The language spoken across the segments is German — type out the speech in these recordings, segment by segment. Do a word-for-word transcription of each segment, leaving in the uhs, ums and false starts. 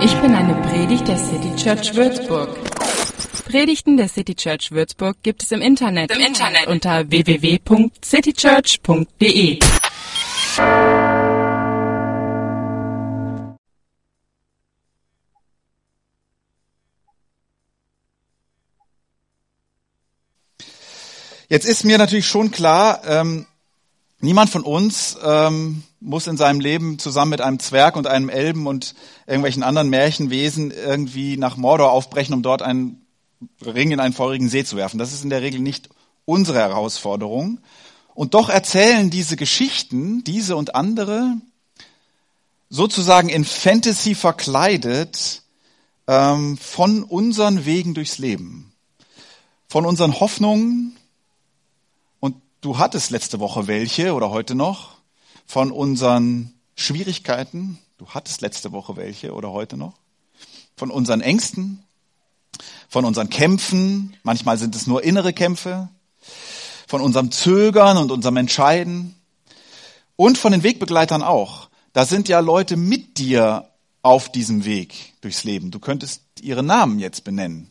Ich bin eine Predigt der City Church Würzburg. Predigten der City Church Würzburg gibt es im Internet, Im Internet. unter w w w punkt citychurch punkt d e. Jetzt ist mir natürlich schon klar, ähm, niemand von uns ähm, muss in seinem Leben zusammen mit einem Zwerg und einem Elben und irgendwelchen anderen Märchenwesen irgendwie nach Mordor aufbrechen, um dort einen Ring in einen feurigen See zu werfen. Das ist in der Regel nicht unsere Herausforderung. Und doch erzählen diese Geschichten, diese und andere, sozusagen in Fantasy verkleidet, ähm, von unseren Wegen durchs Leben, von unseren Hoffnungen. Und du hattest letzte Woche welche oder heute noch, von unseren Schwierigkeiten. Du hattest letzte Woche welche oder heute noch, von unseren Ängsten, von unseren Kämpfen, manchmal sind es nur innere Kämpfe, von unserem Zögern und unserem Entscheiden und von den Wegbegleitern auch. Da sind ja Leute mit dir auf diesem Weg durchs Leben. Du könntest ihre Namen jetzt benennen.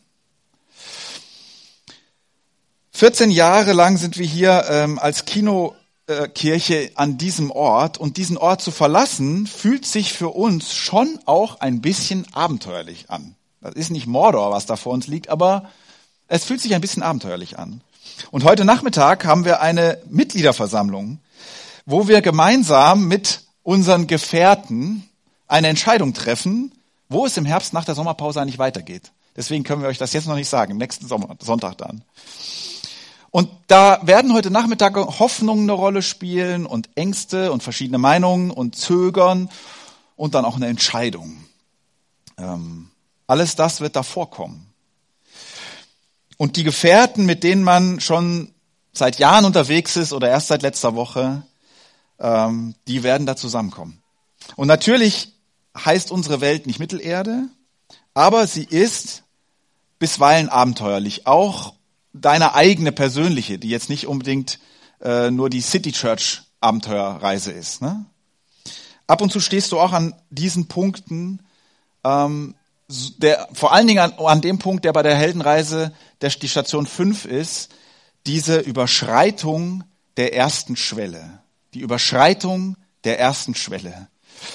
vierzehn Jahre lang sind wir hier ähm, als Kinokirche an diesem Ort, und diesen Ort zu verlassen, fühlt sich für uns schon auch ein bisschen abenteuerlich an. Das ist nicht Mordor, was da vor uns liegt, aber es fühlt sich ein bisschen abenteuerlich an. Und heute Nachmittag haben wir eine Mitgliederversammlung, wo wir gemeinsam mit unseren Gefährten eine Entscheidung treffen, wo es im Herbst nach der Sommerpause eigentlich weitergeht. Deswegen können wir euch das jetzt noch nicht sagen, im nächsten Sommer, Sonntag dann. Und da werden heute Nachmittag Hoffnungen eine Rolle spielen und Ängste und verschiedene Meinungen und Zögern und dann auch eine Entscheidung. Ähm, alles das wird da vorkommen. Und die Gefährten, mit denen man schon seit Jahren unterwegs ist oder erst seit letzter Woche, ähm, die werden da zusammenkommen. Und natürlich heißt unsere Welt nicht Mittelerde, aber sie ist bisweilen abenteuerlich, auch deine eigene persönliche, die jetzt nicht unbedingt äh, nur die City Church Abenteuerreise ist. Ne? Ab und zu stehst du auch an diesen Punkten, ähm, der, vor allen Dingen an, an dem Punkt, der bei der Heldenreise der, die Station fünf ist, diese Überschreitung der ersten Schwelle. Die Überschreitung der ersten Schwelle.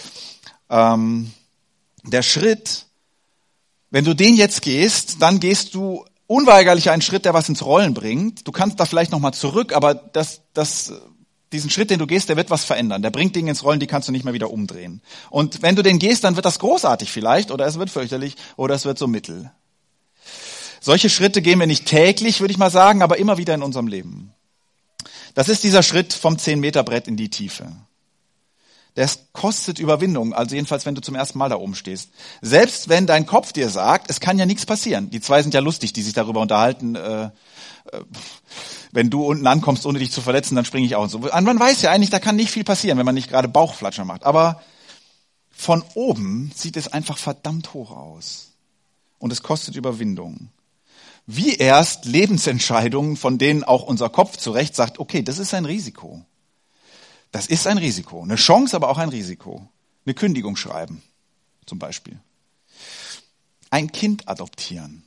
Ähm, der Schritt, wenn du den jetzt gehst, dann gehst du unweigerlich einen Schritt, der was ins Rollen bringt. Du kannst da vielleicht nochmal zurück, aber das, das, diesen Schritt, den du gehst, der wird was verändern. Der bringt Dinge ins Rollen, die kannst du nicht mehr wieder umdrehen. Und wenn du den gehst, dann wird das großartig vielleicht, oder es wird fürchterlich, oder es wird so mittel. Solche Schritte gehen wir nicht täglich, würde ich mal sagen, aber immer wieder in unserem Leben. Das ist dieser Schritt vom zehn-Meter-Brett in die Tiefe. Das kostet Überwindung, also jedenfalls, wenn du zum ersten Mal da oben stehst. Selbst wenn dein Kopf dir sagt, es kann ja nichts passieren. Die zwei sind ja lustig, die sich darüber unterhalten, äh, äh, wenn du unten ankommst, ohne dich zu verletzen, dann springe ich auch und so. Man weiß ja eigentlich, da kann nicht viel passieren, wenn man nicht gerade Bauchflatscher macht. Aber von oben sieht es einfach verdammt hoch aus. Und es kostet Überwindung. Wie erst Lebensentscheidungen, von denen auch unser Kopf zu Recht sagt, okay, das ist ein Risiko. Das ist ein Risiko. Eine Chance, aber auch ein Risiko. Eine Kündigung schreiben, zum Beispiel. Ein Kind adoptieren.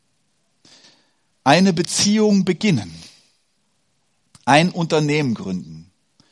Eine Beziehung beginnen. Ein Unternehmen gründen.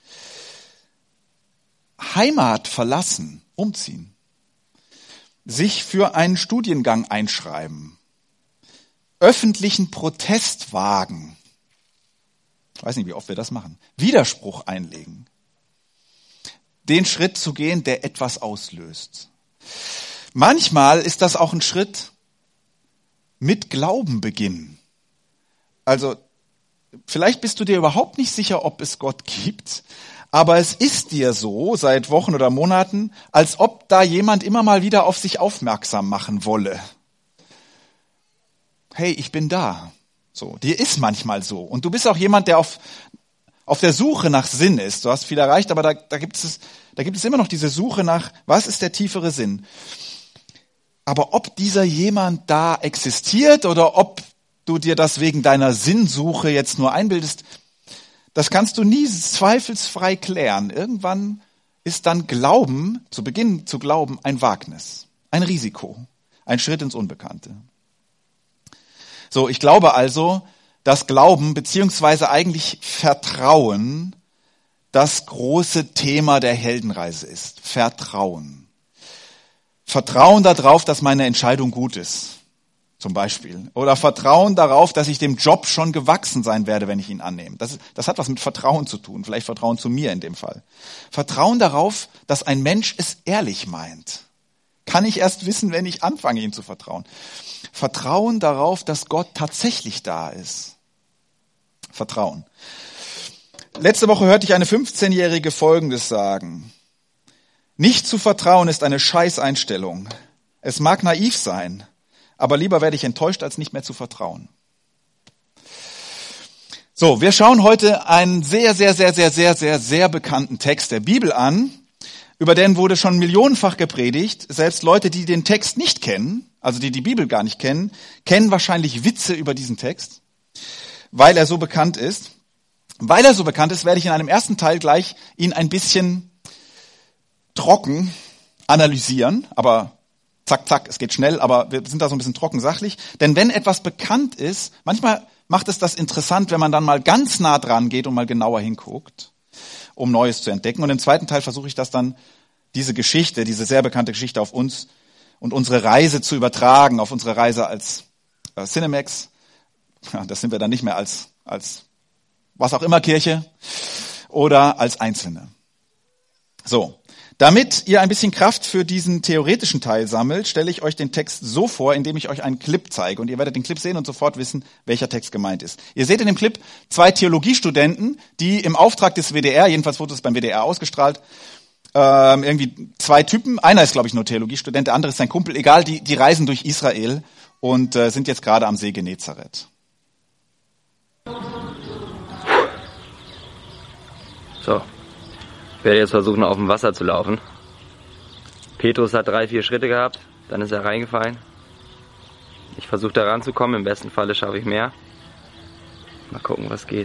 Heimat verlassen, umziehen. Sich für einen Studiengang einschreiben. Öffentlichen Protest wagen. Ich weiß nicht, wie oft wir das machen. Widerspruch einlegen. Den Schritt zu gehen, der etwas auslöst. Manchmal ist das auch ein Schritt mit Glauben beginnen. Also vielleicht bist du dir überhaupt nicht sicher, ob es Gott gibt, aber es ist dir so seit Wochen oder Monaten, als ob da jemand immer mal wieder auf sich aufmerksam machen wolle. Hey, ich bin da. So, dir ist manchmal so. Und du bist auch jemand, der auf auf der Suche nach Sinn ist. Du hast viel erreicht, aber da, da gibt es, da gibt es immer noch diese Suche nach, was ist der tiefere Sinn? Aber ob dieser jemand da existiert oder ob du dir das wegen deiner Sinnsuche jetzt nur einbildest, das kannst du nie zweifelsfrei klären. Irgendwann ist dann Glauben, zu Beginn zu glauben, ein Wagnis. ein Risiko, ein Schritt ins Unbekannte. So, ich glaube also, dass Glauben beziehungsweise eigentlich Vertrauen das große Thema der Heldenreise ist. Vertrauen. Vertrauen darauf, dass meine Entscheidung gut ist, zum Beispiel. Oder Vertrauen darauf, dass ich dem Job schon gewachsen sein werde, wenn ich ihn annehme. Das, das hat was mit Vertrauen zu tun, vielleicht Vertrauen zu mir in dem Fall. Vertrauen darauf, dass ein Mensch es ehrlich meint. Kann ich erst wissen, wenn ich anfange, ihm zu vertrauen. Vertrauen darauf, dass Gott tatsächlich da ist. Vertrauen. Letzte Woche hörte ich eine fünfzehnjährige Folgendes sagen. Nicht zu vertrauen ist eine Scheißeinstellung. Es mag naiv sein, aber lieber werde ich enttäuscht, als nicht mehr zu vertrauen. So, wir schauen heute einen sehr, sehr, sehr, sehr, sehr, sehr, sehr bekannten Text der Bibel an. Über den wurde schon millionenfach gepredigt. Selbst Leute, die den Text nicht kennen, also die die Bibel gar nicht kennen, kennen wahrscheinlich Witze über diesen Text, weil er so bekannt ist. Weil er so bekannt ist, werde ich in einem ersten Teil gleich ihn ein bisschen trocken analysieren. Aber zack, zack, es geht schnell, aber wir sind da so ein bisschen trocken sachlich. Denn wenn etwas bekannt ist, manchmal macht es das interessant, wenn man dann mal ganz nah dran geht und mal genauer hinguckt, um Neues zu entdecken. Und im zweiten Teil versuche ich das dann, diese Geschichte, diese sehr bekannte Geschichte auf uns und unsere Reise zu übertragen, auf unsere Reise als äh, Cinemax. Ja, das sind wir dann nicht mehr als, als was auch immer Kirche oder als Einzelne. So, damit ihr ein bisschen Kraft für diesen theoretischen Teil sammelt, stelle ich euch den Text so vor, indem ich euch einen Clip zeige. Und ihr werdet den Clip sehen und sofort wissen, welcher Text gemeint ist. Ihr seht in dem Clip zwei Theologiestudenten, die im Auftrag des W D R, jedenfalls wurde es beim W D R ausgestrahlt, ähm, irgendwie zwei Typen, einer ist glaube ich nur Theologiestudent, der andere ist sein Kumpel, egal, die, die reisen durch Israel und äh, sind jetzt gerade am See Genezareth. So, ich werde jetzt versuchen, auf dem Wasser zu laufen. Petrus hat drei, vier Schritte gehabt, dann ist er reingefallen. Ich versuche da ranzukommen, im besten Falle schaffe ich mehr. Mal gucken, was geht.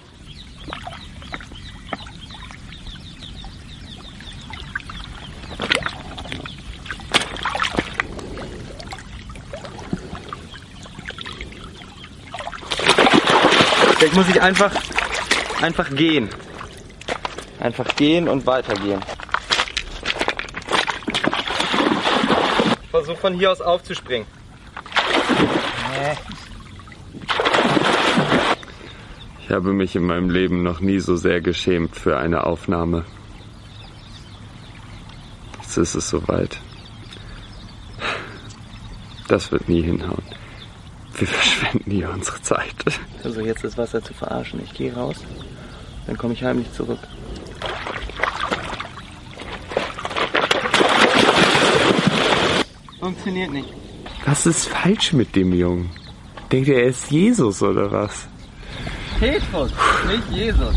Jetzt muss ich einfach, einfach gehen. Einfach gehen und weitergehen. Ich versuche von hier aus aufzuspringen. Ich habe mich in meinem Leben noch nie so sehr geschämt für eine Aufnahme. Jetzt ist es soweit. Das wird nie hinhauen. Wir verschwenden hier unsere Zeit. Also jetzt das Wasser zu verarschen. Ich gehe raus, dann komme ich heimlich zurück. Funktioniert nicht. Was ist falsch mit dem Jungen? Denkt ihr, er ist Jesus oder was? Petrus, nicht Jesus.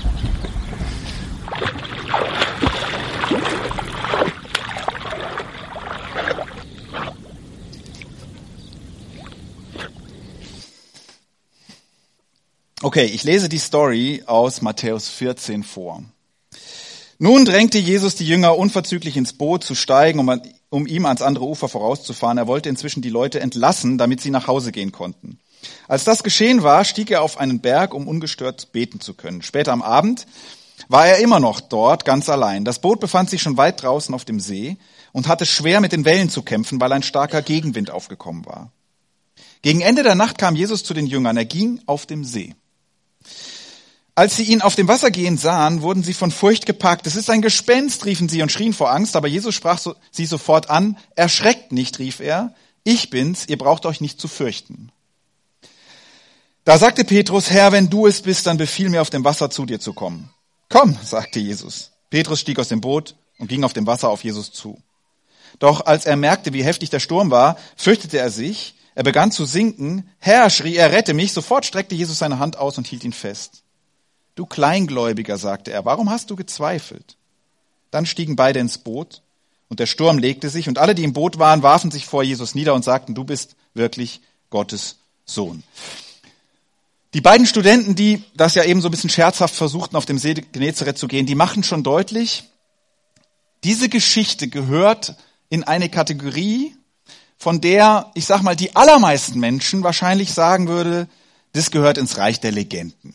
Okay, ich lese die Story aus Matthäus vierzehn vor. Nun drängte Jesus die Jünger unverzüglich ins Boot zu steigen, um, um ihm ans andere Ufer vorauszufahren. Er wollte inzwischen die Leute entlassen, damit sie nach Hause gehen konnten. Als das geschehen war, stieg er auf einen Berg, um ungestört beten zu können. Später am Abend war er immer noch dort, ganz allein. Das Boot befand sich schon weit draußen auf dem See und hatte schwer mit den Wellen zu kämpfen, weil ein starker Gegenwind aufgekommen war. Gegen Ende der Nacht kam Jesus zu den Jüngern. Er ging auf dem See. Als sie ihn auf dem Wasser gehen sahen, wurden sie von Furcht gepackt. Es ist ein Gespenst, riefen sie und schrien vor Angst. Aber Jesus sprach so, sie sofort an. Erschreckt nicht, rief er. Ich bin's, ihr braucht euch nicht zu fürchten. Da sagte Petrus, Herr, wenn du es bist, dann befiehl mir, auf dem Wasser zu dir zu kommen. Komm, sagte Jesus. Petrus stieg aus dem Boot und ging auf dem Wasser auf Jesus zu. Doch als er merkte, wie heftig der Sturm war, fürchtete er sich. Er begann zu sinken. Herr, schrie er, rette mich. Sofort streckte Jesus seine Hand aus und hielt ihn fest. Du Kleingläubiger, sagte er, warum hast du gezweifelt? Dann stiegen beide ins Boot und der Sturm legte sich und alle, die im Boot waren, warfen sich vor Jesus nieder und sagten, du bist wirklich Gottes Sohn. Die beiden Studenten, die das ja eben so ein bisschen scherzhaft versuchten, auf dem See Genezareth zu gehen, die machen schon deutlich, diese Geschichte gehört in eine Kategorie, von der, ich sag mal, die allermeisten Menschen wahrscheinlich sagen würde, das gehört ins Reich der Legenden.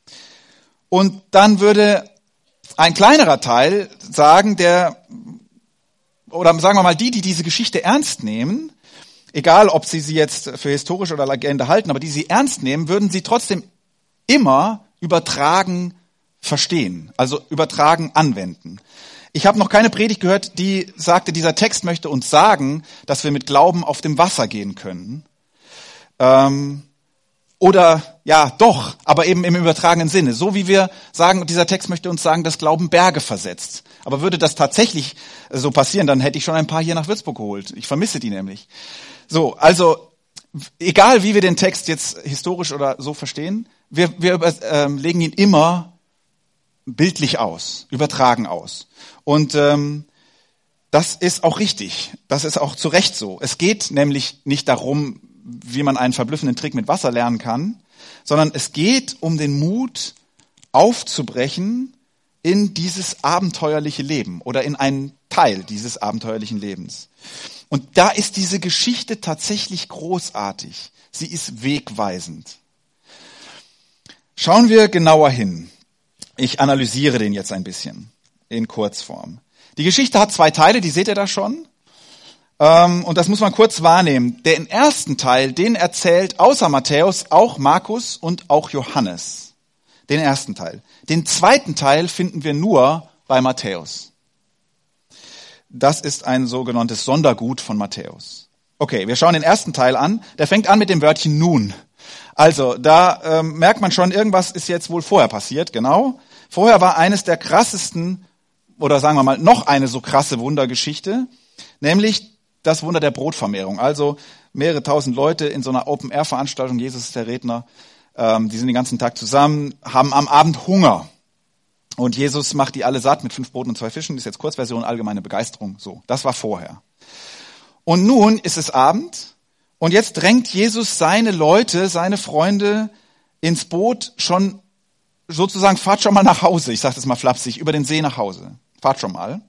Und dann würde ein kleinerer Teil sagen, der, oder sagen wir mal die, die diese Geschichte ernst nehmen, egal ob sie sie jetzt für historisch oder Legende halten, aber die sie ernst nehmen, würden sie trotzdem immer übertragen verstehen, also übertragen anwenden. Ich habe noch keine Predigt gehört, die sagte, dieser Text möchte uns sagen, dass wir mit Glauben auf dem Wasser gehen können. Ähm, oder ja, doch, aber eben im übertragenen Sinne. So wie wir sagen, dieser Text möchte uns sagen, dass Glauben Berge versetzt. Aber würde das tatsächlich so passieren, dann hätte ich schon ein paar hier nach Würzburg geholt. Ich vermisse die nämlich. So, also egal wie wir den Text jetzt historisch oder so verstehen, wir, wir ähm, legen ihn immer bildlich aus, übertragen aus. Und ähm, das ist auch richtig, das ist auch zu Recht so. Es geht nämlich nicht darum, wie man einen verblüffenden Trick mit Wasser lernen kann, sondern es geht um den Mut, aufzubrechen in dieses abenteuerliche Leben oder in einen Teil dieses abenteuerlichen Lebens. Und da ist diese Geschichte tatsächlich großartig. Sie ist wegweisend. Schauen wir genauer hin. Ich analysiere den jetzt ein bisschen in Kurzform. Die Geschichte hat zwei Teile, die seht ihr da schon. Und das muss man kurz wahrnehmen. Den ersten Teil, den erzählt außer Matthäus auch Markus und auch Johannes. Den ersten Teil. Den zweiten Teil finden wir nur bei Matthäus. Das ist ein sogenanntes Sondergut von Matthäus. Okay, wir schauen den ersten Teil an. Der fängt an mit dem Wörtchen nun. Also, da ähm, merkt man schon, irgendwas ist jetzt wohl vorher passiert, genau. Vorher war eines der krassesten, oder sagen wir mal, noch eine so krasse Wundergeschichte, nämlich das Wunder der Brotvermehrung. Also mehrere tausend Leute in so einer Open-Air-Veranstaltung, Jesus ist der Redner, ähm, die sind den ganzen Tag zusammen, haben am Abend Hunger. Und Jesus macht die alle satt mit fünf Broten und zwei Fischen, das ist jetzt Kurzversion, allgemeine Begeisterung, so. Das war vorher. Und nun ist es Abend. Und jetzt drängt Jesus seine Leute, seine Freunde ins Boot schon sozusagen, fahrt schon mal nach Hause. Ich sage das mal flapsig, über den See nach Hause. Fahrt schon mal.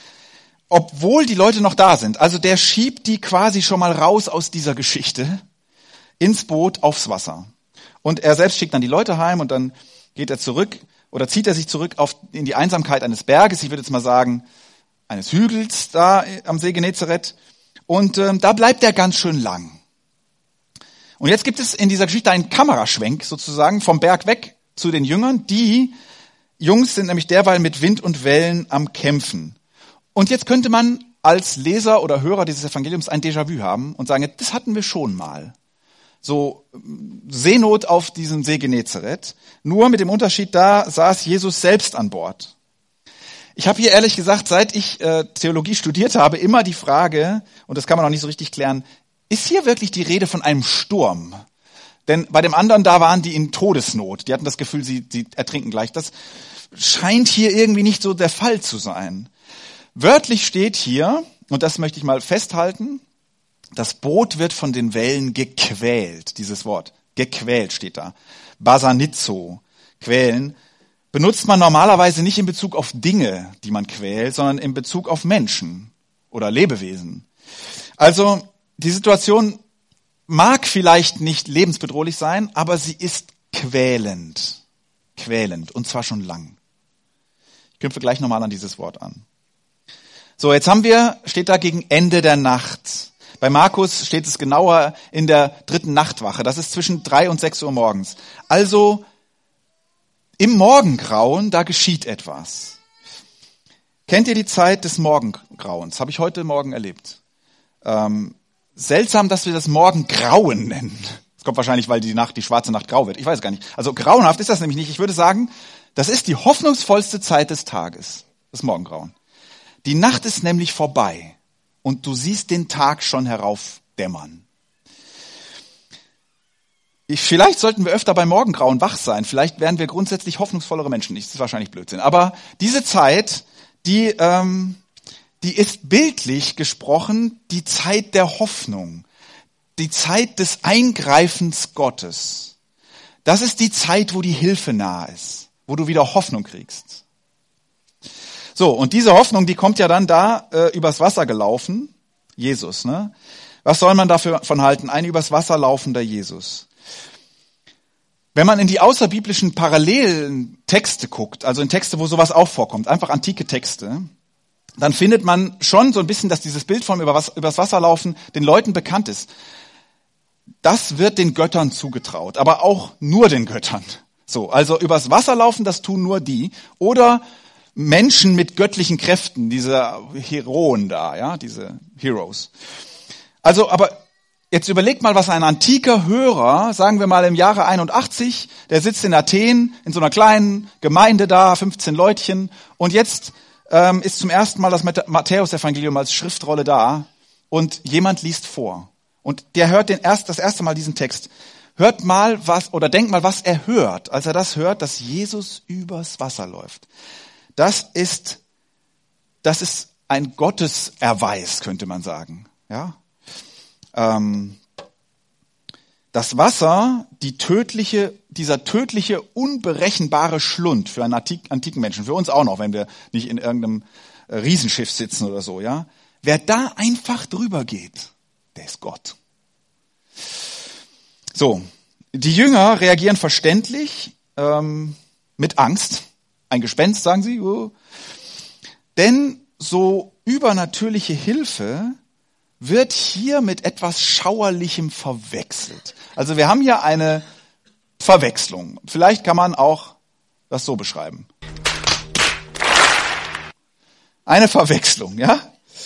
Obwohl die Leute noch da sind. Also der schiebt die quasi schon mal raus aus dieser Geschichte ins Boot aufs Wasser. Und er selbst schickt dann die Leute heim und dann geht er zurück oder zieht er sich zurück auf, in die Einsamkeit eines Berges. Ich würde jetzt mal sagen, eines Hügels da am See Genezareth. Und ähm, da bleibt er ganz schön lang. Und jetzt gibt es in dieser Geschichte einen Kameraschwenk sozusagen vom Berg weg zu den Jüngern. Die Jungs sind nämlich derweil mit Wind und Wellen am Kämpfen. Und jetzt könnte man als Leser oder Hörer dieses Evangeliums ein Déjà-vu haben und sagen, das hatten wir schon mal. So Seenot auf diesem See Genezareth. Nur mit dem Unterschied, da saß Jesus selbst an Bord. Ich habe hier ehrlich gesagt, seit ich äh, Theologie studiert habe, immer die Frage, und das kann man auch nicht so richtig klären, ist hier wirklich die Rede von einem Sturm? Denn bei dem anderen, da waren die in Todesnot. Die hatten das Gefühl, sie, sie ertrinken gleich. Das scheint hier irgendwie nicht so der Fall zu sein. Wörtlich steht hier, und das möchte ich mal festhalten, das Boot wird von den Wellen gequält. Dieses Wort, gequält steht da. Basanizo, quälen, benutzt man normalerweise nicht in Bezug auf Dinge, die man quält, sondern in Bezug auf Menschen oder Lebewesen. Also die Situation mag vielleicht nicht lebensbedrohlich sein, aber sie ist quälend. Quälend, und zwar schon lang. Ich knüpfe gleich nochmal an dieses Wort an. So, jetzt haben wir, steht da gegen Ende der Nacht. Bei Markus steht es genauer in der dritten Nachtwache. Das ist zwischen drei und sechs Uhr morgens. Also im Morgengrauen, da geschieht etwas. Kennt ihr die Zeit des Morgengrauens? Habe ich heute Morgen erlebt. Ähm, seltsam, dass wir das Morgengrauen nennen. Das kommt wahrscheinlich, weil die Nacht, die schwarze Nacht grau wird. Ich weiß gar nicht. Also grauenhaft ist das nämlich nicht. Ich würde sagen, das ist die hoffnungsvollste Zeit des Tages, das Morgengrauen. Die Nacht ist nämlich vorbei und du siehst den Tag schon heraufdämmern. Ich, vielleicht sollten wir öfter beim Morgengrauen wach sein. Vielleicht wären wir grundsätzlich hoffnungsvollere Menschen. Das ist wahrscheinlich Blödsinn. Aber diese Zeit, die, ähm, die ist bildlich gesprochen die Zeit der Hoffnung. Die Zeit des Eingreifens Gottes. Das ist die Zeit, wo die Hilfe nah ist. Wo du wieder Hoffnung kriegst. So, und diese Hoffnung, die kommt ja dann da äh, übers Wasser gelaufen. Jesus, ne? Was soll man dafür von halten? Ein übers Wasser laufender Jesus. Wenn man in die außerbiblischen parallelen Texte guckt, also in Texte, wo sowas auch vorkommt, einfach antike Texte, dann findet man schon so ein bisschen, dass dieses Bild vom übers Wasser laufen den Leuten bekannt ist. Das wird den Göttern zugetraut, aber auch nur den Göttern. So, also übers Wasser laufen, das tun nur die. Oder Menschen mit göttlichen Kräften, diese Heroen da, ja, diese Heroes. Also, aber jetzt überlegt mal, was ein antiker Hörer, sagen wir mal im Jahre einundachtzig, der sitzt in Athen, in so einer kleinen Gemeinde da, fünfzehn Leutchen, und jetzt ähm, ist zum ersten Mal das Matthäus-Evangelium als Schriftrolle da und jemand liest vor. Und der hört den erst, das erste Mal diesen Text. Hört mal was, oder denkt mal, was er hört, als er das hört, dass Jesus übers Wasser läuft. Das ist, das ist ein Gotteserweis, könnte man sagen, ja. Das Wasser, die tödliche, dieser tödliche, unberechenbare Schlund für einen antiken Menschen, für uns auch noch, wenn wir nicht in irgendeinem Riesenschiff sitzen oder so, ja. Wer da einfach drüber geht, der ist Gott. So, die Jünger reagieren verständlich, ähm, mit Angst. Ein Gespenst, sagen sie. Oh. Denn so übernatürliche Hilfe wird hier mit etwas Schauerlichem verwechselt. Also wir haben hier eine Verwechslung. Vielleicht kann man auch das so beschreiben. Eine Verwechslung, ja?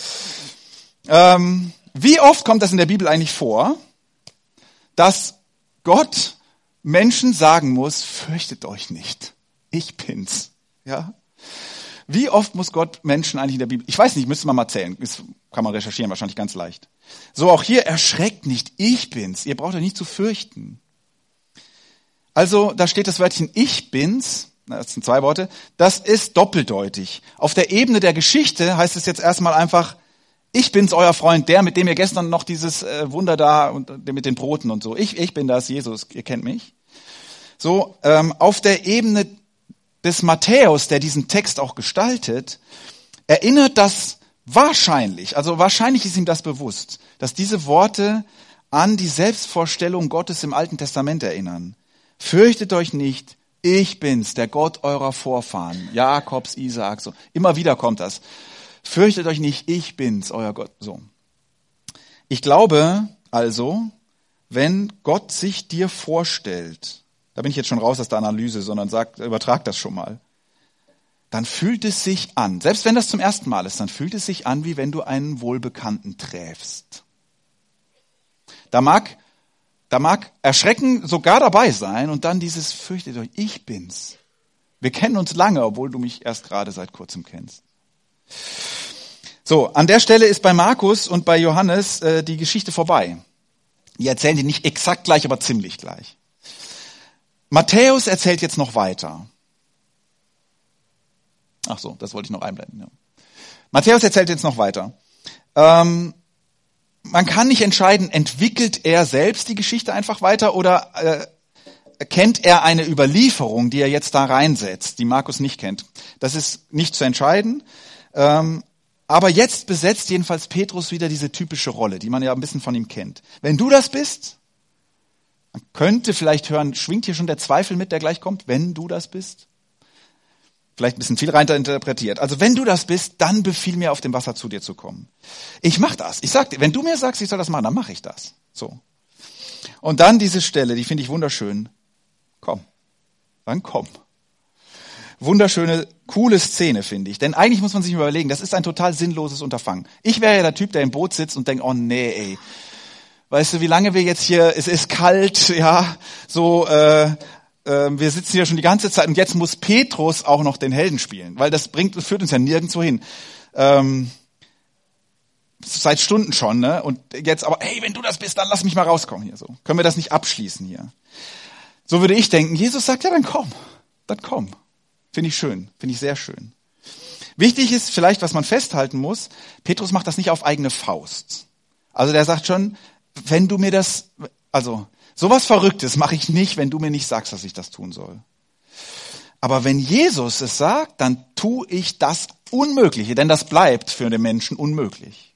Ähm, wie oft kommt das in der Bibel eigentlich vor, dass Gott Menschen sagen muss, fürchtet euch nicht, ich bin's, ja? Wie oft muss Gott Menschen eigentlich in der Bibel, ich weiß nicht, müsste man mal zählen, das kann man recherchieren, wahrscheinlich ganz leicht. So, auch hier, erschreckt nicht, ich bin's, ihr braucht euch nicht zu fürchten. Also, da steht das Wörtchen ich bin's, das sind zwei Worte, das ist doppeldeutig. Auf der Ebene der Geschichte heißt es jetzt erstmal einfach, ich bin's, euer Freund, der, mit dem ihr gestern noch dieses äh, Wunder da und äh, mit den Broten und so. Ich, ich bin das, Jesus, ihr kennt mich. So, ähm, auf der Ebene des Matthäus, der diesen Text auch gestaltet, erinnert das wahrscheinlich, also wahrscheinlich ist ihm das bewusst, dass diese Worte an die Selbstvorstellung Gottes im Alten Testament erinnern. Fürchtet euch nicht, ich bin's, der Gott eurer Vorfahren, Jakobs, Isaaks, so. Immer wieder kommt das. Fürchtet euch nicht, ich bin's, euer Gott, so. Ich glaube also, wenn Gott sich dir vorstellt, da bin ich jetzt schon raus aus der Analyse, sondern sagt, übertrag das schon mal. Dann fühlt es sich an, selbst wenn das zum ersten Mal ist, dann fühlt es sich an, wie wenn du einen Wohlbekannten träfst. Da mag, da mag Erschrecken sogar dabei sein und dann dieses, fürchtet euch, ich bin's. Wir kennen uns lange, obwohl du mich erst gerade seit kurzem kennst. So, an der Stelle ist bei Markus und bei Johannes äh, die Geschichte vorbei. Die erzählen die nicht exakt gleich, aber ziemlich gleich. Matthäus erzählt jetzt noch weiter. Ach so, das wollte ich noch einblenden. Ja. Matthäus erzählt jetzt noch weiter. Ähm, man kann nicht entscheiden, entwickelt er selbst die Geschichte einfach weiter oder äh, kennt er eine Überlieferung, die er jetzt da reinsetzt, die Markus nicht kennt. Das ist nicht zu entscheiden. Ähm, aber jetzt besetzt jedenfalls Petrus wieder diese typische Rolle, die man ja ein bisschen von ihm kennt. Wenn du das bist, man könnte vielleicht hören, schwingt hier schon der Zweifel mit, der gleich kommt, wenn du das bist? Vielleicht ein bisschen viel rein interpretiert. Also wenn du das bist, dann befiehl mir, auf dem Wasser zu dir zu kommen. Ich mach das. Ich sag dir, wenn du mir sagst, ich soll das machen, dann mache ich das. So. Und dann diese Stelle, die finde ich wunderschön. Komm. Dann komm. Wunderschöne, coole Szene, finde ich. Denn eigentlich muss man sich überlegen, das ist ein total sinnloses Unterfangen. Ich wäre ja der Typ, der im Boot sitzt und denkt, oh nee, ey. Weißt du, wie lange wir jetzt hier, es ist kalt, ja, so, äh, äh, wir sitzen hier schon die ganze Zeit und jetzt muss Petrus auch noch den Helden spielen, weil das bringt, das führt uns ja nirgendwo hin. Ähm, seit Stunden schon, ne? Und jetzt aber, hey, wenn du das bist, dann lass mich mal rauskommen hier, so. Können wir das nicht abschließen hier? So würde ich denken. Jesus sagt, ja, dann komm, dann komm. Finde ich schön, finde ich sehr schön. Wichtig ist vielleicht, was man festhalten muss, Petrus macht das nicht auf eigene Faust. Also der sagt schon, wenn du mir das, also sowas Verrücktes mache ich nicht, wenn du mir nicht sagst, dass ich das tun soll. Aber wenn Jesus es sagt, dann tue ich das Unmögliche, denn das bleibt für den Menschen unmöglich.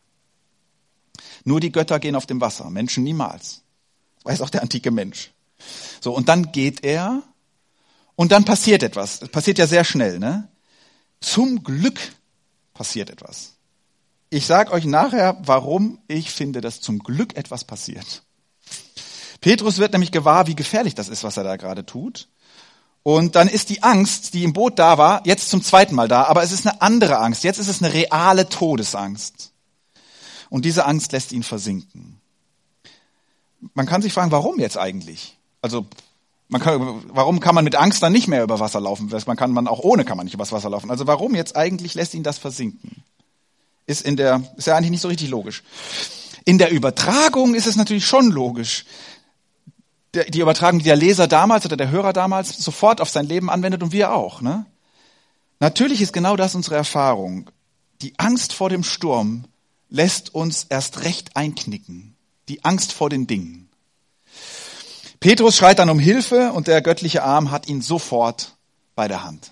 Nur die Götter gehen auf dem Wasser, Menschen niemals. Das weiß auch der antike Mensch. So, und dann geht er und dann passiert etwas. Es passiert ja sehr schnell, ne? Zum Glück passiert etwas. Ich sage euch nachher, warum ich finde, dass zum Glück etwas passiert. Petrus wird nämlich gewahr, wie gefährlich das ist, was er da gerade tut. Und dann ist die Angst, die im Boot da war, jetzt zum zweiten Mal da. Aber es ist eine andere Angst. Jetzt ist es eine reale Todesangst. Und diese Angst lässt ihn versinken. Man kann sich fragen, warum jetzt eigentlich? Also, man kann, warum kann man mit Angst dann nicht mehr über Wasser laufen? Man kann, man auch ohne kann man nicht übers Wasser laufen. Also warum jetzt eigentlich lässt ihn das versinken? Ist in der, ist ja eigentlich nicht so richtig logisch. In der Übertragung ist es natürlich schon logisch. Der, die Übertragung, die der Leser damals oder der Hörer damals sofort auf sein Leben anwendet und wir auch, ne? Natürlich ist genau das unsere Erfahrung. Die Angst vor dem Sturm lässt uns erst recht einknicken. Die Angst vor den Dingen. Petrus schreit dann um Hilfe und der göttliche Arm hat ihn sofort bei der Hand.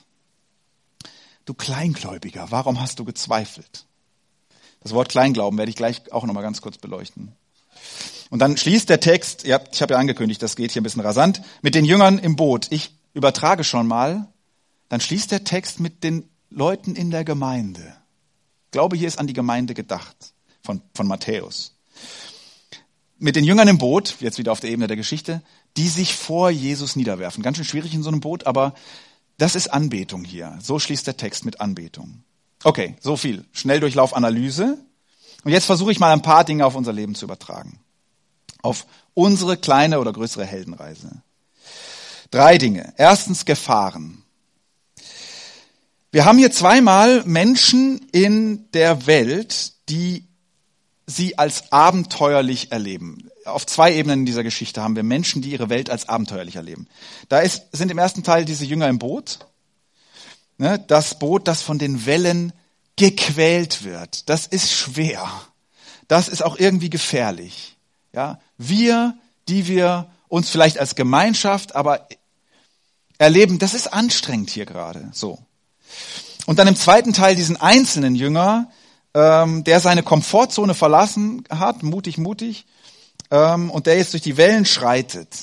Du Kleingläubiger, warum hast du gezweifelt? Das Wort Kleinglauben werde ich gleich auch nochmal ganz kurz beleuchten. Und dann schließt der Text, ja, ich habe ja angekündigt, das geht hier ein bisschen rasant, mit den Jüngern im Boot. Ich übertrage schon mal. Dann schließt der Text mit den Leuten in der Gemeinde. Ich glaube, hier ist an die Gemeinde gedacht, von, von Matthäus. Mit den Jüngern im Boot, jetzt wieder auf der Ebene der Geschichte, die sich vor Jesus niederwerfen. Ganz schön schwierig in so einem Boot, aber das ist Anbetung hier. So schließt der Text mit Anbetung. Okay, so viel. Schnelldurchlaufanalyse. Und jetzt versuche ich mal ein paar Dinge auf unser Leben zu übertragen. Auf unsere kleine oder größere Heldenreise. Drei Dinge. Erstens Gefahren. Wir haben hier zweimal Menschen in der Welt, die sie als abenteuerlich erleben. Auf zwei Ebenen in dieser Geschichte haben wir Menschen, die ihre Welt als abenteuerlich erleben. Da ist, sind im ersten Teil diese Jünger im Boot. Ne, das Boot, das von den Wellen gequält wird. Das ist schwer. Das ist auch irgendwie gefährlich. Ja, wir, die wir uns vielleicht als Gemeinschaft, aber erleben, das ist anstrengend hier gerade. So. Und dann im zweiten Teil diesen einzelnen Jünger, ähm, der seine Komfortzone verlassen hat, mutig, mutig, ähm, und der jetzt durch die Wellen schreitet.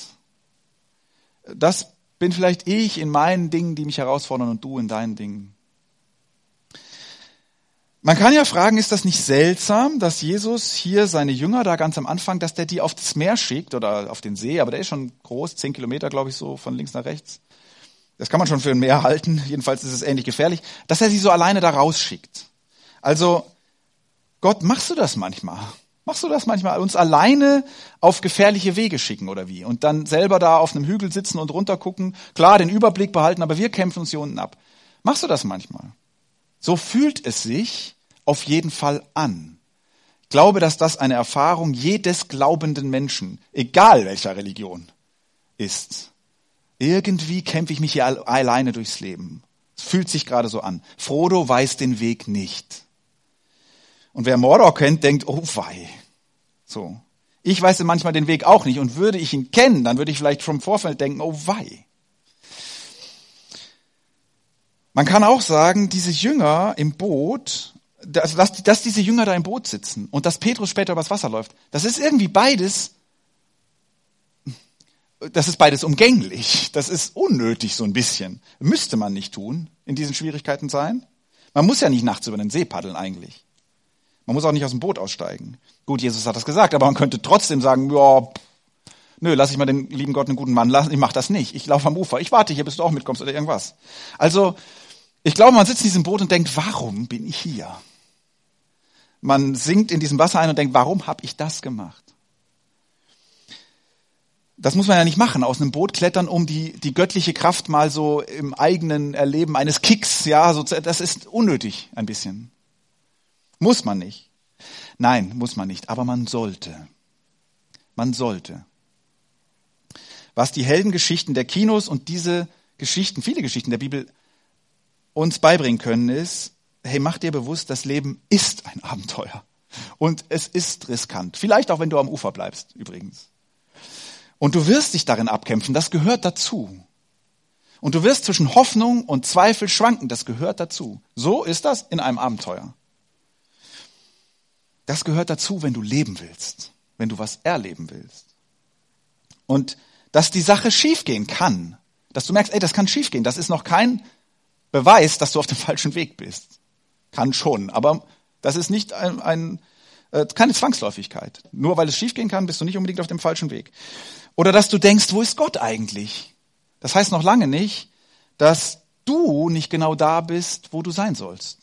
Das bin vielleicht ich in meinen Dingen, die mich herausfordern, und du in deinen Dingen. Man kann ja fragen, ist das nicht seltsam, dass Jesus hier seine Jünger da ganz am Anfang, dass der die auf das Meer schickt oder auf den See, aber der ist schon groß, zehn Kilometer, glaube ich, so von links nach rechts. Das kann man schon für ein Meer halten, jedenfalls ist es ähnlich gefährlich, dass er sie so alleine da rausschickt. Also, Gott, machst du das manchmal? Machst du das manchmal? Uns alleine auf gefährliche Wege schicken oder wie? Und dann selber da auf einem Hügel sitzen und runtergucken, klar, den Überblick behalten, aber wir kämpfen uns hier unten ab. Machst du das manchmal? So fühlt es sich auf jeden Fall an. Ich glaube, dass das eine Erfahrung jedes glaubenden Menschen, egal welcher Religion, ist. Irgendwie kämpfe ich mich hier alleine durchs Leben. Es fühlt sich gerade so an. Frodo weiß den Weg nicht. Und wer Mordor kennt, denkt, oh wei. So. Ich weiß manchmal den Weg auch nicht. Und würde ich ihn kennen, dann würde ich vielleicht vom Vorfeld denken, oh wei. Man kann auch sagen, diese Jünger im Boot, also dass, dass diese Jünger da im Boot sitzen und dass Petrus später übers Wasser läuft, das ist irgendwie beides, das ist beides umgänglich. Das ist unnötig so ein bisschen. Müsste man nicht tun, in diesen Schwierigkeiten sein. Man muss ja nicht nachts über den See paddeln eigentlich. Man muss auch nicht aus dem Boot aussteigen. Gut, Jesus hat das gesagt, aber man könnte trotzdem sagen, ja, nö, lass ich mal den lieben Gott einen guten Mann lassen. Ich mach das nicht. Ich laufe am Ufer. Ich warte hier, bis du auch mitkommst oder irgendwas. Also, ich glaube, man sitzt in diesem Boot und denkt, warum bin ich hier? Man sinkt in diesem Wasser ein und denkt, warum habe ich das gemacht? Das muss man ja nicht machen, aus einem Boot klettern, um die, die göttliche Kraft mal so im eigenen Erleben eines Kicks, ja, so, das ist unnötig ein bisschen. Muss man nicht. Nein, muss man nicht, aber man sollte. Man sollte. Was die Heldengeschichten der Kinos und diese Geschichten, viele Geschichten der Bibel uns beibringen können, ist, hey, mach dir bewusst, das Leben ist ein Abenteuer. Und es ist riskant. Vielleicht auch, wenn du am Ufer bleibst, übrigens. Und du wirst dich darin abkämpfen, das gehört dazu. Und du wirst zwischen Hoffnung und Zweifel schwanken. Das gehört dazu. So ist das in einem Abenteuer. Das gehört dazu, wenn du leben willst, wenn du was erleben willst. Und dass die Sache schiefgehen kann, dass du merkst, ey, das kann schiefgehen, das ist noch kein Beweis, dass du auf dem falschen Weg bist. Kann schon, aber das ist nicht ein, ein, äh, keine Zwangsläufigkeit. Nur weil es schiefgehen kann, bist du nicht unbedingt auf dem falschen Weg. Oder dass du denkst, wo ist Gott eigentlich? Das heißt noch lange nicht, dass du nicht genau da bist, wo du sein sollst.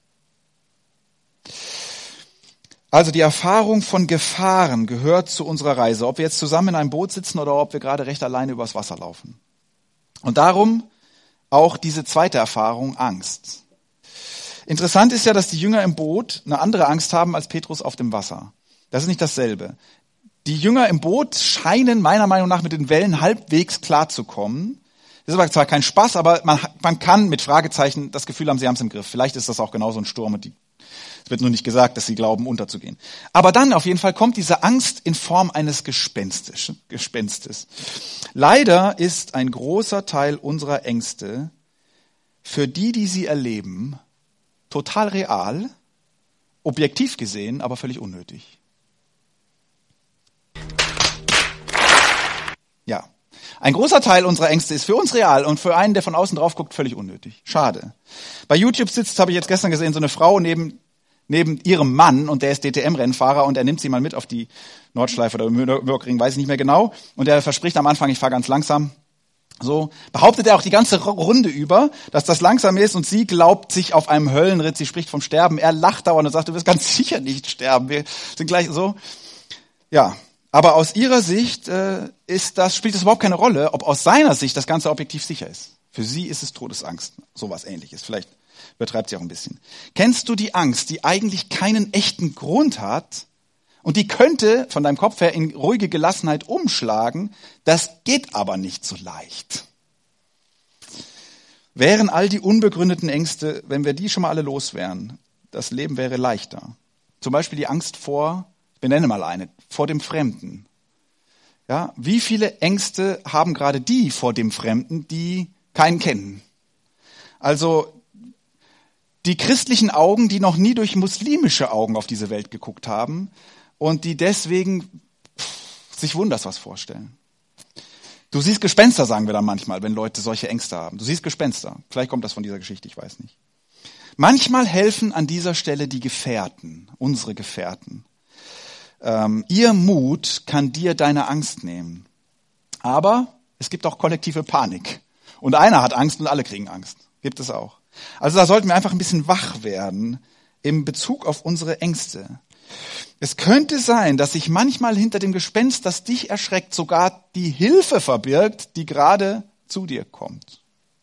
Also die Erfahrung von Gefahren gehört zu unserer Reise, ob wir jetzt zusammen in einem Boot sitzen oder ob wir gerade recht alleine übers Wasser laufen. Und darum auch diese zweite Erfahrung, Angst. Interessant ist ja, dass die Jünger im Boot eine andere Angst haben als Petrus auf dem Wasser. Das ist nicht dasselbe. Die Jünger im Boot scheinen meiner Meinung nach mit den Wellen halbwegs klarzukommen. Das ist aber zwar kein Spaß, aber man, man kann mit Fragezeichen das Gefühl haben, sie haben es im Griff. Vielleicht ist das auch genauso ein Sturm und die, es wird nur nicht gesagt, dass sie glauben, unterzugehen. Aber dann auf jeden Fall kommt diese Angst in Form eines Gespenstes. Gespenstes. Leider ist ein großer Teil unserer Ängste für die, die sie erleben, total real, objektiv gesehen, aber völlig unnötig. Ja. Ein großer Teil unserer Ängste ist für uns real und für einen, der von außen drauf guckt, völlig unnötig. Schade. Bei YouTube sitzt, habe ich jetzt gestern gesehen, so eine Frau neben neben ihrem Mann und der ist D T M-Rennfahrer und er nimmt sie mal mit auf die Nordschleife oder Nürburgring, weiß ich nicht mehr genau. Und er verspricht am Anfang, ich fahre ganz langsam. So behauptet er auch die ganze Runde über, dass das langsam ist und sie glaubt sich auf einem Höllenritt, sie spricht vom Sterben. Er lacht dauernd und sagt, du wirst ganz sicher nicht sterben. Wir sind gleich so. Ja. Aber aus ihrer Sicht äh, ist das, spielt das überhaupt keine Rolle, ob aus seiner Sicht das Ganze objektiv sicher ist. Für sie ist es Todesangst, sowas Ähnliches. Vielleicht übertreibt sie auch ein bisschen. Kennst du die Angst, die eigentlich keinen echten Grund hat und die könnte von deinem Kopf her in ruhige Gelassenheit umschlagen? Das geht aber nicht so leicht. Wären all die unbegründeten Ängste, wenn wir die schon mal alle los wären, das Leben wäre leichter. Zum Beispiel die Angst vor, wir nennen mal eine, vor dem Fremden. Ja, wie viele Ängste haben gerade die vor dem Fremden, die keinen kennen? Also die christlichen Augen, die noch nie durch muslimische Augen auf diese Welt geguckt haben und die deswegen pff, sich wunders was vorstellen. Du siehst Gespenster, sagen wir dann manchmal, wenn Leute solche Ängste haben. Du siehst Gespenster. Vielleicht kommt das von dieser Geschichte, ich weiß nicht. Manchmal helfen an dieser Stelle die Gefährten, unsere Gefährten. Ähm, ihr Mut kann dir deine Angst nehmen. Aber es gibt auch kollektive Panik. Und einer hat Angst und alle kriegen Angst. Gibt es auch. Also da sollten wir einfach ein bisschen wach werden im Bezug auf unsere Ängste. Es könnte sein, dass sich manchmal hinter dem Gespenst, das dich erschreckt, sogar die Hilfe verbirgt, die gerade zu dir kommt.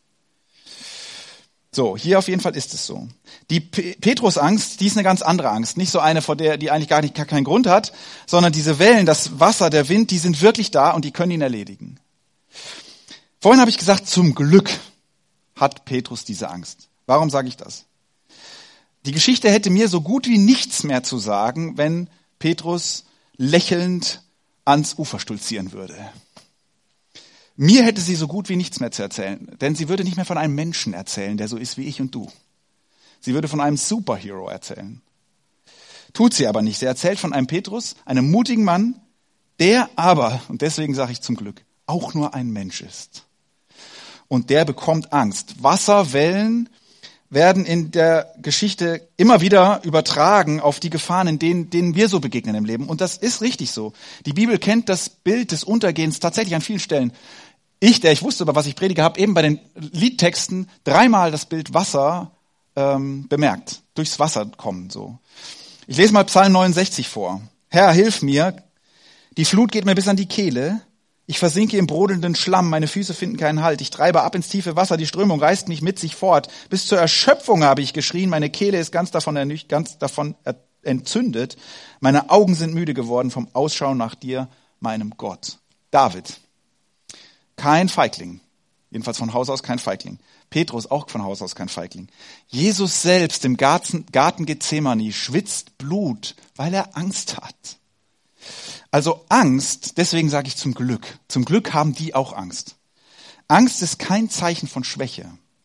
So, hier auf jeden Fall ist es so. Die Petrusangst, die ist eine ganz andere Angst. Nicht so eine, vor der, die eigentlich gar nicht gar keinen Grund hat, sondern diese Wellen, das Wasser, der Wind, die sind wirklich da und die können ihn erledigen. Vorhin habe ich gesagt, zum Glück hat Petrus diese Angst. Warum sage ich das? Die Geschichte hätte mir so gut wie nichts mehr zu sagen, wenn Petrus lächelnd ans Ufer stolzieren würde. Mir hätte sie so gut wie nichts mehr zu erzählen, denn sie würde nicht mehr von einem Menschen erzählen, der so ist wie ich und du. Sie würde von einem Superhero erzählen. Tut sie aber nicht. Sie erzählt von einem Petrus, einem mutigen Mann, der aber, und deswegen sage ich zum Glück, auch nur ein Mensch ist. Und der bekommt Angst. Wasserwellen werden in der Geschichte immer wieder übertragen auf die Gefahren, in denen, denen wir so begegnen im Leben. Und das ist richtig so. Die Bibel kennt das Bild des Untergehens tatsächlich an vielen Stellen. Ich, der ich wusste, über was ich predige, habe eben bei den Liedtexten dreimal das Bild Wasser ähm, bemerkt. Durchs Wasser kommen so. Ich lese mal Psalm neunundsechzig vor. Herr, hilf mir. Die Flut geht mir bis an die Kehle. Ich versinke im brodelnden Schlamm, meine Füße finden keinen Halt. Ich treibe ab ins tiefe Wasser, die Strömung reißt mich mit sich fort. Bis zur Erschöpfung habe ich geschrien, meine Kehle ist ganz davon, ernücht, ganz davon entzündet. Meine Augen sind müde geworden vom Ausschau nach dir, meinem Gott. David, kein Feigling, jedenfalls von Haus aus kein Feigling. Petrus, auch von Haus aus kein Feigling. Jesus selbst im Garten, Garten Gethsemane schwitzt Blut, weil er Angst hat. Also Angst, deswegen sage ich zum Glück. Zum Glück haben die auch Angst. Angst ist kein Zeichen von Schwäche.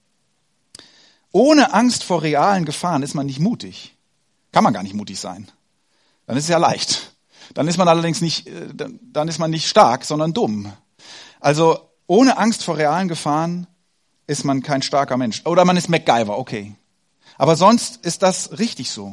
Ohne Angst vor realen Gefahren ist man nicht mutig. Kann man gar nicht mutig sein. Dann ist es ja leicht. Dann ist man allerdings nicht, dann ist man nicht stark, sondern dumm. Also ohne Angst vor realen Gefahren ist man kein starker Mensch. Oder man ist MacGyver, okay. Aber sonst ist das richtig so.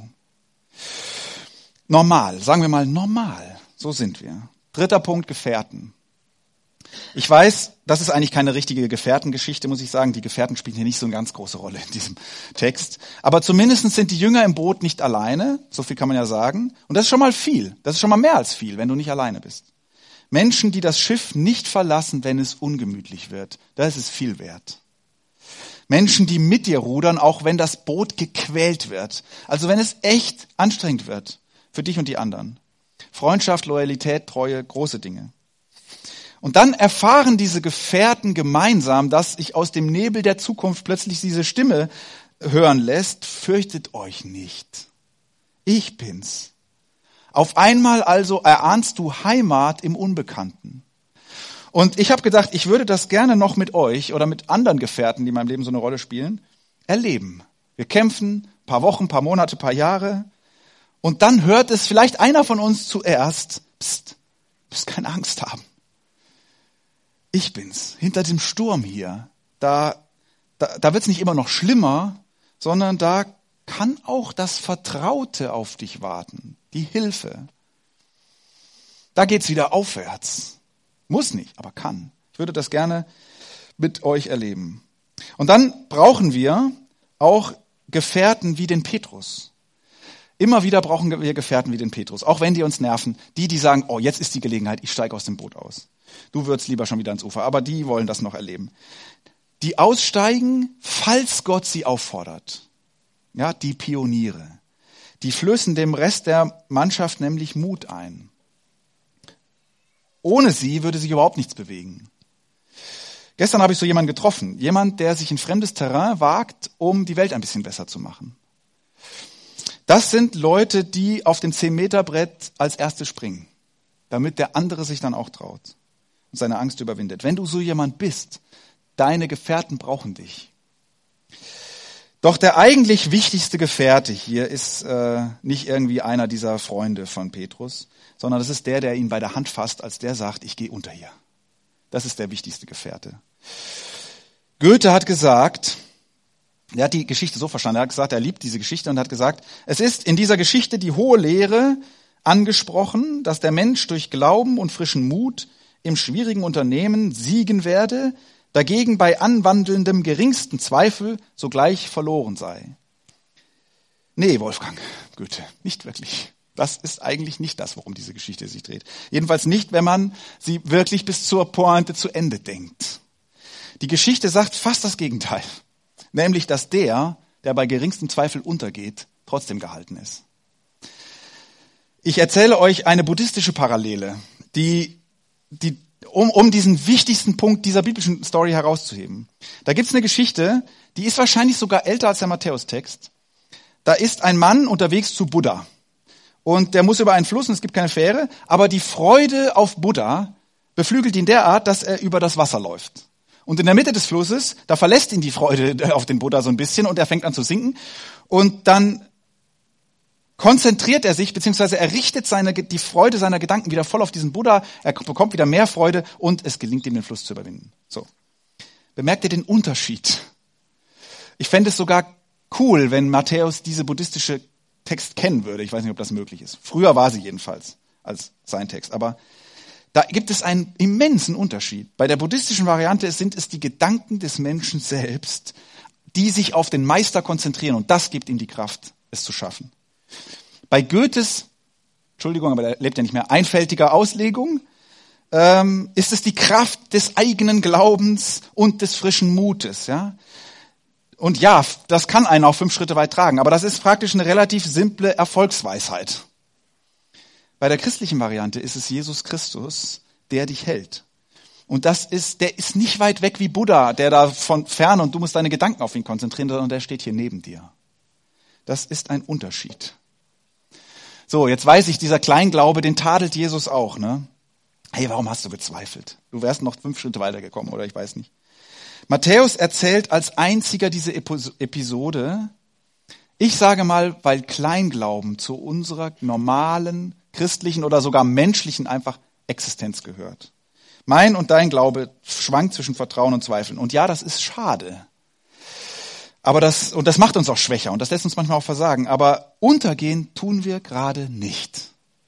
Normal, sagen wir mal normal. So sind wir. Dritter Punkt, Gefährten. Ich weiß, das ist eigentlich keine richtige Gefährtengeschichte, muss ich sagen. Die Gefährten spielen hier nicht so eine ganz große Rolle in diesem Text. Aber zumindest sind die Jünger im Boot nicht alleine. So viel kann man ja sagen. Und das ist schon mal viel. Das ist schon mal mehr als viel, wenn du nicht alleine bist. Menschen, die das Schiff nicht verlassen, wenn es ungemütlich wird. Das ist viel wert. Menschen, die mit dir rudern, auch wenn das Boot gequält wird. Also wenn es echt anstrengend wird für dich und die anderen. Freundschaft, Loyalität, Treue, große Dinge. Und dann erfahren diese Gefährten gemeinsam, dass sich aus dem Nebel der Zukunft plötzlich diese Stimme hören lässt. Fürchtet euch nicht. Ich bin's. Auf einmal also erahnst du Heimat im Unbekannten. Und ich habe gedacht, ich würde das gerne noch mit euch oder mit anderen Gefährten, die in meinem Leben so eine Rolle spielen, erleben. Wir kämpfen, ein paar Wochen, ein paar Monate, ein paar Jahre. Und dann hört es vielleicht einer von uns zuerst, Psst, du musst keine Angst haben. Ich bin's, hinter dem Sturm hier. Da, da, da wird's nicht immer noch schlimmer, sondern da kann auch das Vertraute auf dich warten, die Hilfe. Da geht's wieder aufwärts. Muss nicht, aber kann. Ich würde das gerne mit euch erleben. Und dann brauchen wir auch Gefährten wie den Petrus. Immer wieder brauchen wir Gefährten wie den Petrus, auch wenn die uns nerven. Die, die sagen, oh, jetzt ist die Gelegenheit, ich steige aus dem Boot aus. Du würdest lieber schon wieder ans Ufer, aber die wollen das noch erleben. Die aussteigen, falls Gott sie auffordert. Ja, die Pioniere. Die flößen dem Rest der Mannschaft nämlich Mut ein. Ohne sie würde sich überhaupt nichts bewegen. Gestern habe ich so jemanden getroffen. Jemand, der sich in fremdes Terrain wagt, um die Welt ein bisschen besser zu machen. Das sind Leute, die auf dem zehn-Meter-Brett als Erste springen, damit der andere sich dann auch traut und seine Angst überwindet. Wenn du so jemand bist, deine Gefährten brauchen dich. Doch der eigentlich wichtigste Gefährte hier ist äh, nicht irgendwie einer dieser Freunde von Petrus, sondern das ist der, der ihn bei der Hand fasst, als der sagt, ich gehe unter hier. Das ist der wichtigste Gefährte. Goethe hat gesagt, er hat die Geschichte so verstanden, er hat gesagt, er liebt diese Geschichte und hat gesagt, es ist in dieser Geschichte die hohe Lehre angesprochen, dass der Mensch durch Glauben und frischen Mut im schwierigen Unternehmen siegen werde, dagegen bei anwandelndem geringsten Zweifel sogleich verloren sei. Nee, Wolfgang, Goethe, nicht wirklich. Das ist eigentlich nicht das, worum diese Geschichte sich dreht. Jedenfalls nicht, wenn man sie wirklich bis zur Pointe zu Ende denkt. Die Geschichte sagt fast das Gegenteil. Nämlich, dass der, der bei geringstem Zweifel untergeht, trotzdem gehalten ist. Ich erzähle euch eine buddhistische Parallele, die, die, um, um diesen wichtigsten Punkt dieser biblischen Story herauszuheben. Da gibt's eine Geschichte, die ist wahrscheinlich sogar älter als der Matthäus-Text. Da ist ein Mann unterwegs zu Buddha. Und der muss über einen Fluss und es gibt keine Fähre, aber die Freude auf Buddha beflügelt ihn derart, dass er über das Wasser läuft. Und in der Mitte des Flusses, da verlässt ihn die Freude auf den Buddha so ein bisschen und er fängt an zu sinken. Und dann konzentriert er sich, beziehungsweise er richtet seine, die Freude seiner Gedanken wieder voll auf diesen Buddha. Er bekommt wieder mehr Freude und es gelingt ihm, den Fluss zu überwinden. So. Bemerkt ihr den Unterschied? Ich fände es sogar cool, wenn Matthäus diese buddhistische Text kennen würde. Ich weiß nicht, ob das möglich ist. Früher war sie jedenfalls als sein Text. Aber da gibt es einen immensen Unterschied. Bei der buddhistischen Variante sind es die Gedanken des Menschen selbst, die sich auf den Meister konzentrieren. Und das gibt ihm die Kraft, es zu schaffen. Bei Goethes, Entschuldigung, aber er lebt ja nicht mehr, einfältiger Auslegung, ähm, ist es die Kraft des eigenen Glaubens und des frischen Mutes. Ja? Und ja, das kann einen auch fünf Schritte weit tragen, aber das ist praktisch eine relativ simple Erfolgsweisheit. Bei der christlichen Variante ist es Jesus Christus, der dich hält. Und das ist, der ist nicht weit weg wie Buddha, der da von fern und du musst deine Gedanken auf ihn konzentrieren, sondern der steht hier neben dir. Das ist ein Unterschied. So, jetzt weiß ich, dieser Kleinglaube, den tadelt Jesus auch, ne? Hey, warum hast du gezweifelt? Du wärst noch fünf Schritte weitergekommen, oder ich weiß nicht. Matthäus erzählt als einziger diese Episode. Ich sage mal, weil Kleinglauben zu unserer normalen, christlichen oder sogar menschlichen einfach Existenz gehört. Mein und dein Glaube schwankt zwischen Vertrauen und Zweifeln. Und ja, das ist schade. Aber das, und das macht uns auch schwächer und das lässt uns manchmal auch versagen. Aber untergehen tun wir gerade nicht.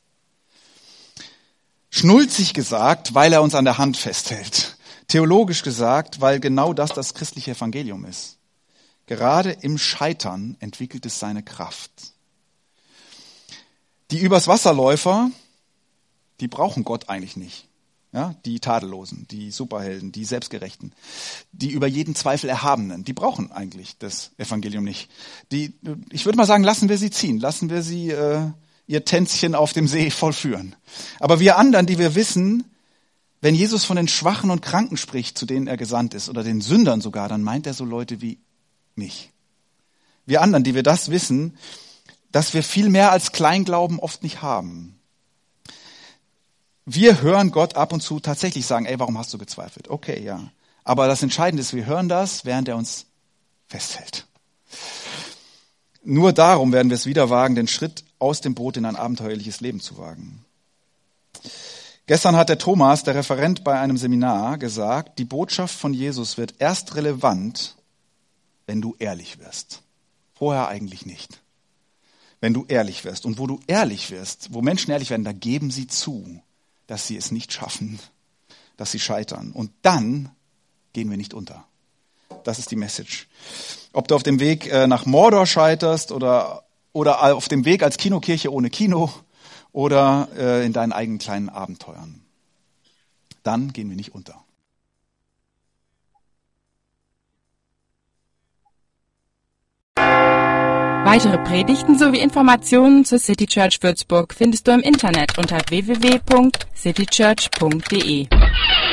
Schnulzig gesagt, weil er uns an der Hand festhält. Theologisch gesagt, weil genau das das christliche Evangelium ist. Gerade im Scheitern entwickelt es seine Kraft. Die übers Wasserläufer, die brauchen Gott eigentlich nicht. Ja, die Tadellosen, die Superhelden, die Selbstgerechten, die über jeden Zweifel Erhabenen, die brauchen eigentlich das Evangelium nicht. Die, ich würde mal sagen, lassen wir sie ziehen, lassen wir sie äh, ihr Tänzchen auf dem See vollführen. Aber wir anderen, die wir wissen, wenn Jesus von den Schwachen und Kranken spricht, zu denen er gesandt ist, oder den Sündern sogar, dann meint er so Leute wie mich. Wir anderen, die wir das wissen, dass wir viel mehr als Kleinglauben oft nicht haben. Wir hören Gott ab und zu tatsächlich sagen, ey, warum hast du gezweifelt? Okay, ja. Aber das Entscheidende ist, wir hören das, während er uns festhält. Nur darum werden wir es wieder wagen, den Schritt aus dem Boot in ein abenteuerliches Leben zu wagen. Gestern hat der Thomas, der Referent bei einem Seminar, gesagt, die Botschaft von Jesus wird erst relevant, wenn du ehrlich wirst. Vorher eigentlich nicht. Wenn du ehrlich wirst. Und wo du ehrlich wirst, wo Menschen ehrlich werden, da geben sie zu, dass sie es nicht schaffen, dass sie scheitern. Und dann gehen wir nicht unter. Das ist die Message. Ob du auf dem Weg nach Mordor scheiterst oder, oder auf dem Weg als Kinokirche ohne Kino oder in deinen eigenen kleinen Abenteuern. Dann gehen wir nicht unter. Weitere Predigten sowie Informationen zur City Church Würzburg findest du im Internet unter w w w punkt city church punkt d e.